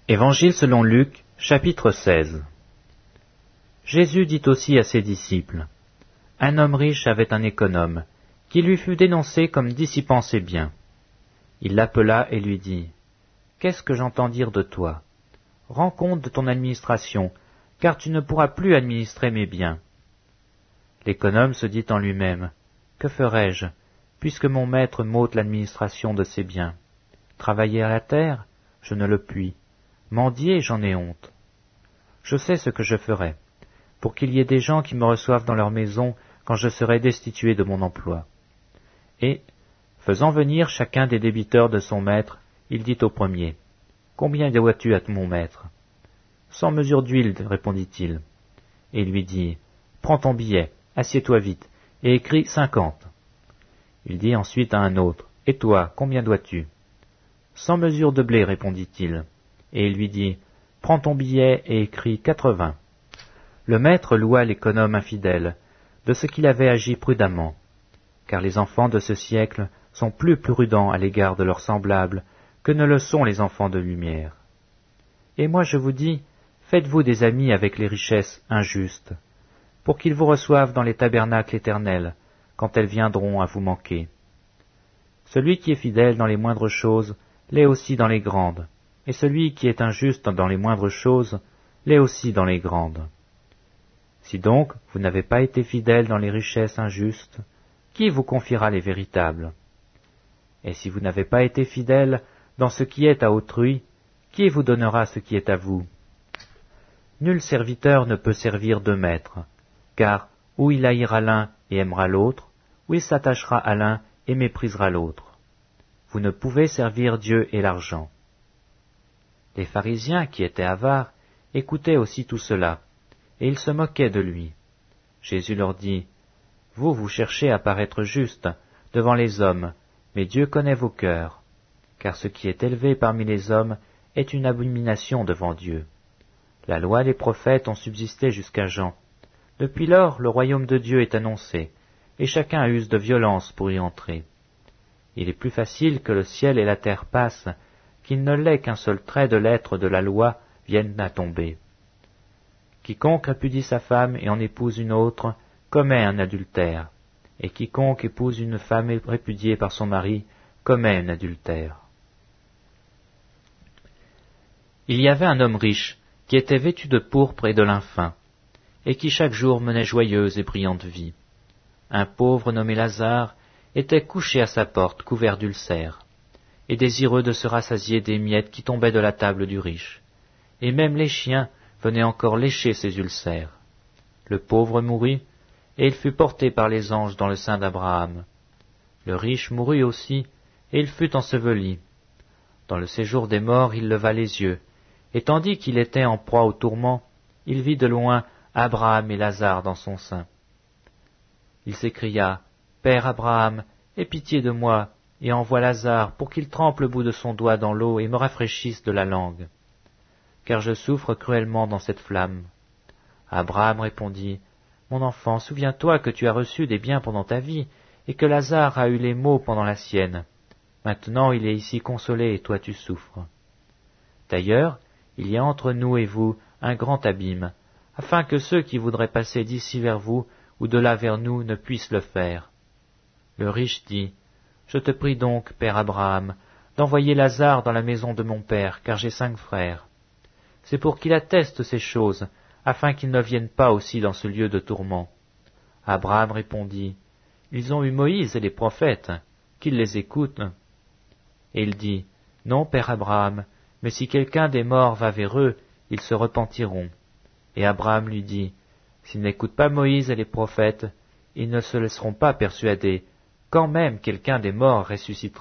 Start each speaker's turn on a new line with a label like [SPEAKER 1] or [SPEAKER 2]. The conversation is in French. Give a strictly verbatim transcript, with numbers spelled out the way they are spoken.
[SPEAKER 1] Évangile selon Luc, chapitre seize. Jésus dit aussi à ses disciples, « Un homme riche avait un économe, qui lui fut dénoncé comme dissipant ses biens. Il l'appela et lui dit, « Qu'est-ce que j'entends dire de toi? Rends compte de ton administration, car tu ne pourras plus administrer mes biens. » L'économe se dit en lui-même, « Que ferai-je, puisque mon maître m'ôte l'administration de ses biens? Travailler à la terre? Je ne le puis. Mendier, j'en ai honte. Je sais ce que je ferai, pour qu'il y ait des gens qui me reçoivent dans leur maison quand je serai destitué de mon emploi. » Et, faisant venir chacun des débiteurs de son maître, il dit au premier, « Combien dois-tu à mon maître? »« Cent mesures d'huile, répondit-il. » Et il lui dit, « Prends ton billet, assieds-toi vite, et écris cinquante. » Il dit ensuite à un autre, « Et toi, combien dois-tu? »« Cent mesures de blé, répondit-il. » Et il lui dit, « Prends ton billet et écris quatre-vingts. » Le maître loua l'économe infidèle de ce qu'il avait agi prudemment, car les enfants de ce siècle sont plus prudents à l'égard de leurs semblables que ne le sont les enfants de lumière. Et moi je vous dis, faites-vous des amis avec les richesses injustes, pour qu'ils vous reçoivent dans les tabernacles éternels, quand elles viendront à vous manquer. Celui qui est fidèle dans les moindres choses l'est aussi dans les grandes, et celui qui est injuste dans les moindres choses l'est aussi dans les grandes. Si donc vous n'avez pas été fidèle dans les richesses injustes, qui vous confiera les véritables? Et si vous n'avez pas été fidèle dans ce qui est à autrui, qui vous donnera ce qui est à vous? Nul serviteur ne peut servir deux maîtres, car ou il haïra l'un et aimera l'autre, ou il s'attachera à l'un et méprisera l'autre. Vous ne pouvez servir Dieu et l'argent. Les pharisiens, qui étaient avares, écoutaient aussi tout cela, et ils se moquaient de lui. Jésus leur dit, « Vous, vous cherchez à paraître juste devant les hommes, mais Dieu connaît vos cœurs, car ce qui est élevé parmi les hommes est une abomination devant Dieu. La loi et les prophètes ont subsisté jusqu'à Jean. Depuis lors, le royaume de Dieu est annoncé, et chacun use de violence pour y entrer. Il est plus facile que le ciel et la terre passent, qu'il ne l'est qu'un seul trait de lettre de la loi vienne à tomber. Quiconque répudie sa femme et en épouse une autre commet un adultère, et quiconque épouse une femme répudiée par son mari commet un adultère. » Il y avait un homme riche qui était vêtu de pourpre et de lin fin, et qui chaque jour menait joyeuse et brillante vie. Un pauvre nommé Lazare était couché à sa porte couvert d'ulcères, et désireux de se rassasier des miettes qui tombaient de la table du riche, et même les chiens venaient encore lécher ses ulcères. Le pauvre mourut, et il fut porté par les anges dans le sein d'Abraham. Le riche mourut aussi, et il fut enseveli. Dans le séjour des morts, il leva les yeux, et tandis qu'il était en proie au tourment, il vit de loin Abraham et Lazare dans son sein. Il s'écria, « Père Abraham, aie pitié de moi, et envoie Lazare pour qu'il trempe le bout de son doigt dans l'eau et me rafraîchisse de la langue, car je souffre cruellement dans cette flamme. » Abraham répondit, « Mon enfant, souviens-toi que tu as reçu des biens pendant ta vie, et que Lazare a eu les maux pendant la sienne. Maintenant il est ici consolé, et toi tu souffres. D'ailleurs, il y a entre nous et vous un grand abîme, afin que ceux qui voudraient passer d'ici vers vous ou de là vers nous ne puissent le faire. » Le riche dit, « Je te prie donc, père Abraham, d'envoyer Lazare dans la maison de mon père, car j'ai cinq frères. C'est pour qu'il atteste ces choses, afin qu'ils ne viennent pas aussi dans ce lieu de tourment. » Abraham répondit, « Ils ont eu Moïse et les prophètes, qu'ils les écoutent. » Et il dit, « Non, père Abraham, mais si quelqu'un des morts va vers eux, ils se repentiront. » Et Abraham lui dit, « S'ils n'écoutent pas Moïse et les prophètes, ils ne se laisseront pas persuader, quand même quelqu'un des morts ressusciterait. »